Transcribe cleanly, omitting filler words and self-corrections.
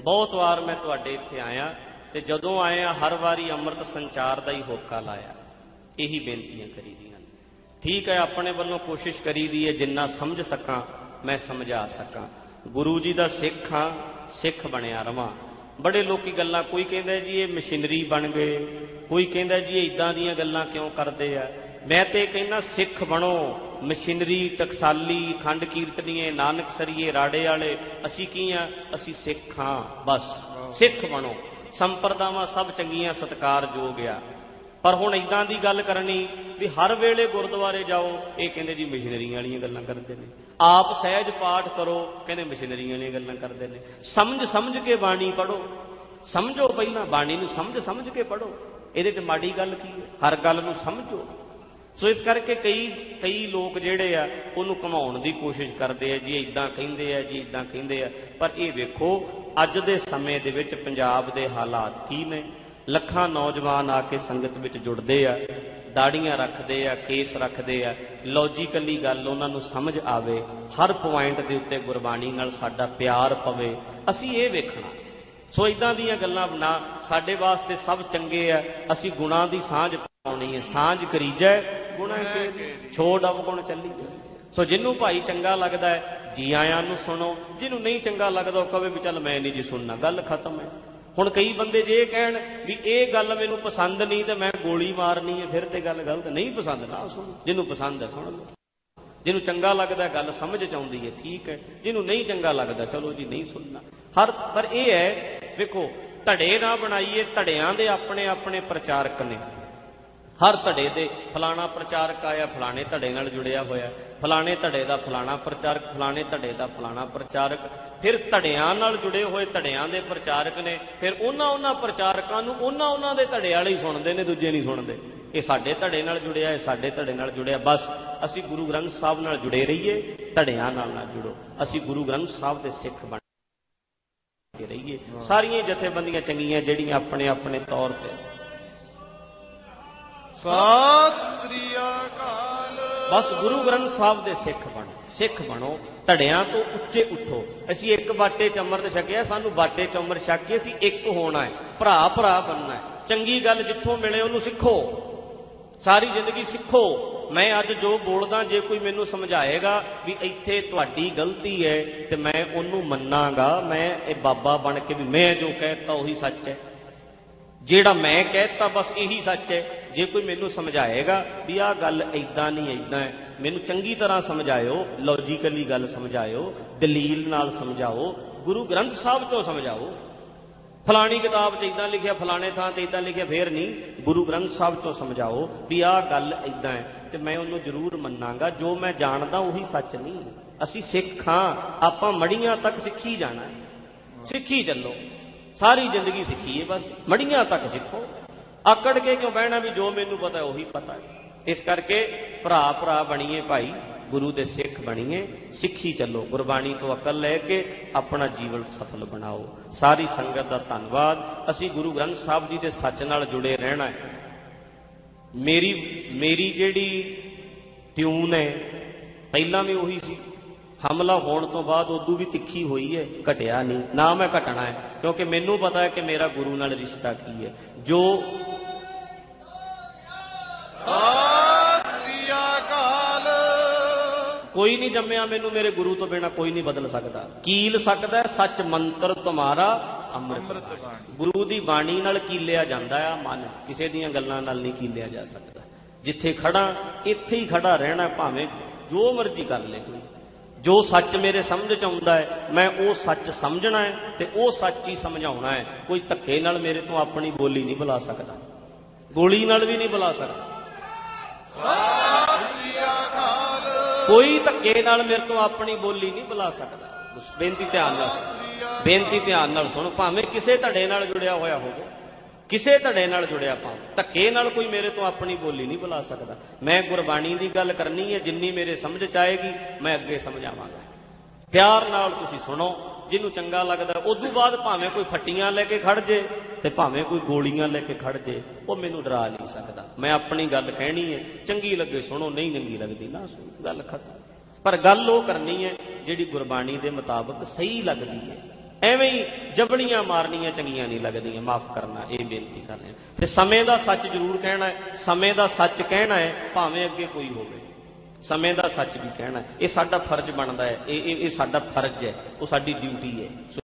बहुत वार मैं तुहाडे इत्थे आया ते जदों आया हर वारी अमृत संचार का ही होका लाया। यही बेनतियां करी दी। ठीक है, अपने वालों कोशिश करी दी है जिन्ना समझ सकां मैं समझा सकां। गुरु जी का सिख हाँ, सिख बनया रवां। बड़े लोग गल्लां, कोई कहंदा जी ये मशीनरी बन गए, कोई कहंदा जी इदां दीयां गल्लां क्यों करदे आ। मैं तो कहना सिख बनो। मशीनरी, टकसाली, खंड कीर्तनीए, नानक सरीए, राड़े वाले असी की हाँ? असी सिख हाँ। बस सिख बनो। संप्रदावां सब चंगियां सत्कारयोग आ। पर हुण इदां दी गल करनी भी हर वेले गुरुद्वारे जाओ, ये कहंदे जी मशीनरी वालियां गल्लां करदे ने। आप सहज पाठ करो, कहंदे मशीनरी वालियां गल्लां करदे ने। समझ समझ के बाणी पढ़ो, समझो पहलां बाणी नूं समझ समझ के पढ़ो। इहदे च माड़ी गल की है? हर गल नूं समझो। सो इस करके कई लोग जिहड़े आ उहनूं घुमाउण दी कोशिश करदे आ जी इदां कहिंदे आ, जी इदां कहिंदे आ। पर ये वेखो अज दे समय दे विच पंजाब दे हालात की ने। लखां नौजवान आके संगत विच जुड़दे आ, दाड़ियां रखदे आ, केस रखदे आ। लॉजिकली गल उहनां नूं समझ आवे, हर पॉइंट दे उत्ते गुरबाणी नाल साडा प्यार पवे, असीं ये वेखना। सो इदां दीयां गल्लां ना साडे वास्ते सब चंगे आ। असीं गुणां दी सांझ पाउणी है। सांझ करीजै गुणा के छोड़ अवगुण चली जाए। सो जिन्हों भाई चंगा लगता है जी आया नूं सुनो, जिन्हों नहीं चंगा लगता वह कहे भी चल मैं नहीं जी सुनना, गल खत्म है। हुण कई बंदे जे कहण भी ये गल मैनूं पसंद नहीं तो मैं गोली मारनी है, फिर तो गल गलत। नहीं पसंद ना सुनो, जिन्हों पसंद है सुन लो। जिन्हों चंगा लगता है गल समझ च आउंदी है, ठीक है। जिन्हों नहीं चंगा लगता चलो जी नहीं सुनना। हर पर यह है वेखो धड़े ना बनाइए, धड़ियां दे अपने अपने प्रचारक ने। हर धड़े दे फलाना प्रचारक आया, फलाने धड़े नाल जुड़िया होया, फलाने धड़े का फलाना प्रचारक, फलाने धड़े का फलाना प्रचारक। फिर धड़ियां नाल जुड़े हुए धड़ियां दे प्रचारक ने, फिर उन्हां प्रचारकां नूं उन्हां दे धड़े वाले ही सुणदे ने, दूजे नहीं सुणदे। ये साडे धड़े नाल जुड़िया, ये साडे धड़े नाल जुड़िया। बस असीं गुरु ग्रंथ साहब नाल जुड़े रहीए, धड़ियां नाल ना जुड़ो। असीं गुरु ग्रंथ साहब दे सिख बन के रहीए। सारियां जथेबंदियां चंगियां जिहड़ियां अपने अपने तौर ते सत श्री अकाल। बस गुरु ग्रंथ साहब दे सिख बनो, सिख बनो। धड़ियां तो उच्चे उठो। असीं एक बाटे च अमृत छकिया, सानू बाटे च अमृत छक के असीं एक होना है, भरा भरा बनना है। चंगी गल जिथों मिले उहनूं सिखो, सारी जिंदगी सिखो। मैं अज जो बोलदा जे कोई मैनूं समझाएगा भी इत्थे तुहाडी गलती है तो मैं उहनूं मन्नांगा। मैं ये बाबा बन के भी मैं जो कहता उही सच है, जेड़ा मैं कहता बस यही सच है। जे कोई मैनूं समझाएगा भी आ गल इदां नहीं इदां है, मैनूं चंगी तरह समझाओ, लॉजिकली गल समझाओ, दलील नाल समझाओ, गुरु ग्रंथ साहब चों समझाओ। फलानी किताब च इदां लिखिया, फलाने थां ते इदां लिखिया, फिर नहीं। गुरु ग्रंथ साहब चों समझाओ भी आ गल इदां है तो मैं उन्होंने जरूर मन्नांगा। जो मैं जानदा उही सच नहीं। असीं सिख हाँ, आपां मड़ियां तक सिखी जाना है, सिखी चलो। सारी जिंदगी सीखीए, बस मड़ियां तक सीखो। आकड़ के क्यों बहना भी जो मैनू पता है उही पता है। इस करके भरा भरा बणीए भाई, गुरु दे सिख बणीए, सिखी चलो। गुरबाणी तो अकल लैके अपना जीवन सफल बनाओ। सारी संगत का धन्नवाद। असीं गुरु ग्रंथ साहब जी के सच नाल जुड़े रहना है। मेरी जिहड़ी ट्यून है पहला भी उही सी, हमला होने तो बाद उदू भी तिखी हुई है, घटिया नहीं ना। मैं घटना है क्योंकि मैनू पता है कि मेरा गुरु नाल रिश्ता की है। जो कोई नहीं जम्मिया मैनू मेरे गुरु तो बिना कोई नहीं बदल सकता। कील सकता है सच मंत्र तुम्हारा अमृत। गुरु की बाणी नाल कीलिया जाता है मन, किसी दीयां गल्लां नाल नहीं कीलिया जा सकता। जिथे खड़ा इत्थे ही खड़ा रहना, भावें जो मर्जी कर ले कोई। जो सच मेरे समझ च आउंदा है मैं वो सच समझना है तो वो सच ही समझाउणा है। कोई धक्के नाल मेरे तो अपनी बोली नहीं बुला सकता, गोली नाल भी नहीं बुला सकता। कोई धक्के नाल मेरे तो अपनी बोली नहीं बुला सकता। बेनती ध्यान नाल, बेनती ध्यान नाल सुनो। भावें किसे धड़े नाल जुड़िया होया होवे, किसे धड़े नाल जुड़िया, भावें धक्के नाल कोई मेरे तो अपनी बोली नहीं बुला सकता। मैं गुरबाणी की गल करनी है, जिन्नी मेरे समझ च आएगी मैं अगे समझावांगा। प्यार नाल तुसीं सुनो, जिन्हों चंगा लगता। उदों बाद भावें कोई फट्टियां लैके खड़ जे ते भावें कोई गोलियां लैके खड़ जे, वो मैनूं डरा नहीं सकता। मैं अपनी गल कहनी है, चंगी लगे सुनो, नहीं चंगी लगती ना सुनो, गल खत्म। पर गल वो करनी है जिहड़ी गुरबाणी के मुताबक सही लगती है। ਐਵੇਂ ਹੀ ਜਬਲੀਆਂ ਮਾਰਨੀਆਂ ਚੰਗੀਆਂ ਨਹੀਂ ਲੱਗਦੀਆਂ, ਮਾਫ ਕਰਨਾ, ਇਹ ਬੇਨਤੀ ਕਰ ਰਹੇ ਹਾਂ। ਤੇ ਸਮੇਂ ਦਾ ਸੱਚ ਜ਼ਰੂਰ ਕਹਿਣਾ ਹੈ, ਸਮੇਂ ਦਾ ਸੱਚ ਕਹਿਣਾ ਹੈ, ਭਾਵੇਂ ਅੱਗੇ ਕੋਈ ਹੋਵੇ, ਸਮੇਂ ਦਾ ਸੱਚ ਵੀ ਕਹਿਣਾ। ਇਹ ਸਾਡਾ ਫਰਜ਼ ਬਣਦਾ ਹੈ, ਇਹ ਸਾਡਾ ਫਰਜ਼ ਹੈ, ਉਹ ਸਾਡੀ ਡਿਊਟੀ ਹੈ।